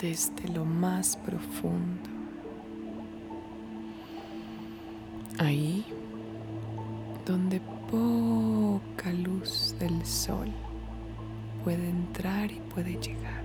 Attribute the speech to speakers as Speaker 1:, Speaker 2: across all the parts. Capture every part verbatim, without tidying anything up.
Speaker 1: desde lo más profundo. Ahí donde poca luz del sol puede entrar y puede llegar.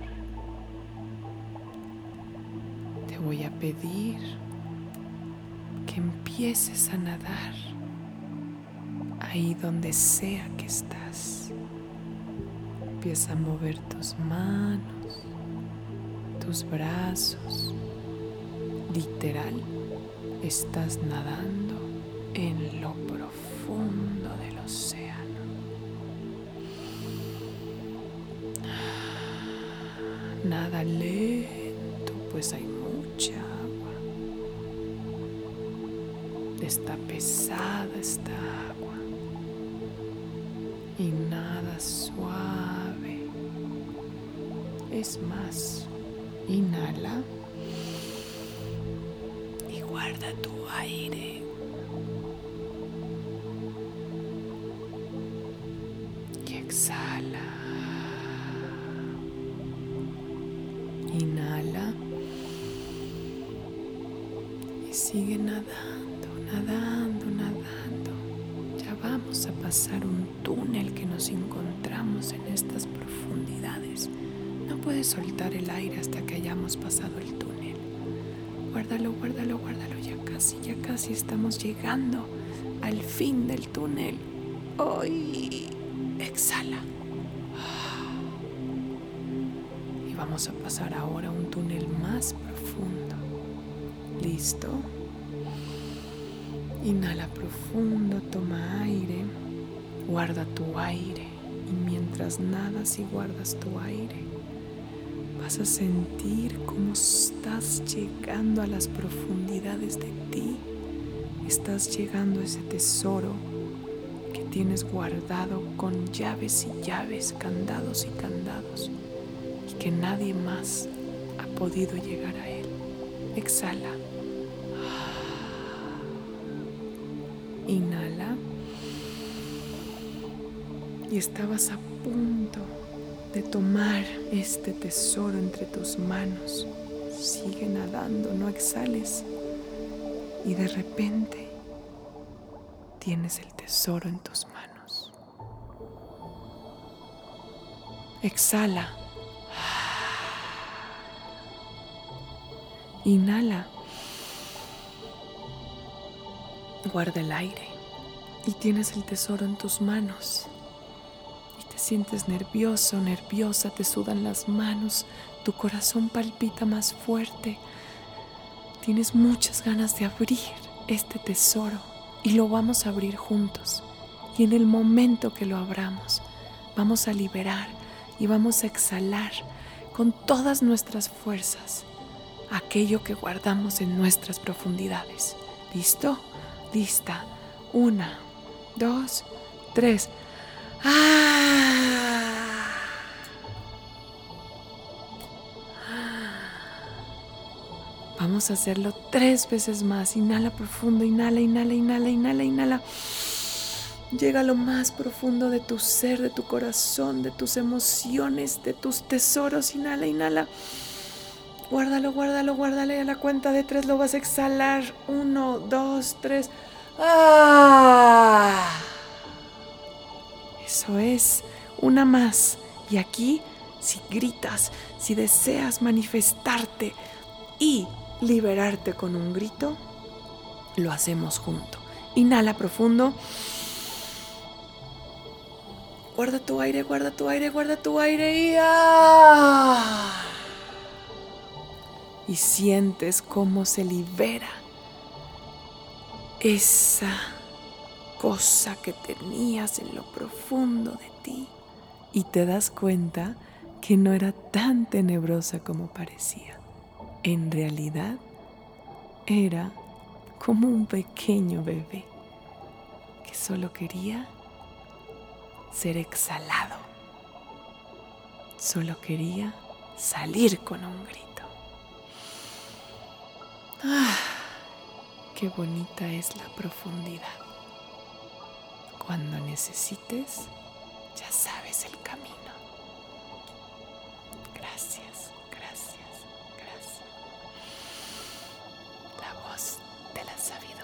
Speaker 1: Te voy a pedir que empieces a nadar ahí donde sea que estás. Empieza a mover tus manos, tus brazos. Literal, estás nadando en lo profundo del océano. Nada lento, pues hay mucha agua. Está pesada esta agua. Y nada suave. Es más, inhala y guarda tu aire. Y exhala. Inhala y sigue nadando, nadando, nadando. Ya vamos a pasar un túnel que nos encontramos en estas profundidades. No puedes soltar el aire hasta que hayamos pasado el túnel. Guárdalo, guárdalo, guárdalo. Ya casi, ya casi estamos llegando al fin del túnel. ¡Ay! Exhala. Y vamos a pasar ahora a un túnel más profundo. ¿Listo? Inhala profundo, toma aire, guarda tu aire. Y mientras nadas y guardas tu aire, vas a sentir cómo estás llegando a las profundidades de ti. Estás llegando a ese tesoro que tienes guardado con llaves y llaves, candados y candados, y que nadie más ha podido llegar a él. Exhala. Inhala. Y estabas a punto de tomar este tesoro entre tus manos. Sigue nadando, no exhales. Y de repente tienes el tesoro en tus manos. Exhala. Inhala. Guarda el aire y tienes el tesoro en tus manos. Y te sientes nervioso, nerviosa, te sudan las manos, tu corazón palpita más fuerte. Tienes muchas ganas de abrir este tesoro y lo vamos a abrir juntos. Y en el momento que lo abramos, vamos a liberar y vamos a exhalar con todas nuestras fuerzas aquello que guardamos en nuestras profundidades. ¿Listo? Lista. Una, dos, tres. ¡Ah! Vamos a hacerlo tres veces más. Inhala profundo, inhala, inhala, inhala, inhala, inhala. Llega a lo más profundo de tu ser, de tu corazón, de tus emociones, de tus tesoros. Inhala, inhala. Guárdalo, guárdalo, guárdalo. Y a la cuenta de tres lo vas a exhalar. Uno, dos, tres. ¡Ah! Eso es. Una más. Y aquí, si gritas, si deseas manifestarte y liberarte con un grito, lo hacemos junto. Inhala profundo. Guarda tu aire, guarda tu aire, guarda tu aire y ¡ah! Y sientes cómo se libera esa cosa que tenías en lo profundo de ti. Y te das cuenta que no era tan tenebrosa como parecía. En realidad, era como un pequeño bebé que solo quería ser exhalado. Solo quería salir con un grito. ¡Ah! Qué bonita es la profundidad. Cuando necesites, ya sabes el camino. Gracias, gracias, voz de la sabiduría.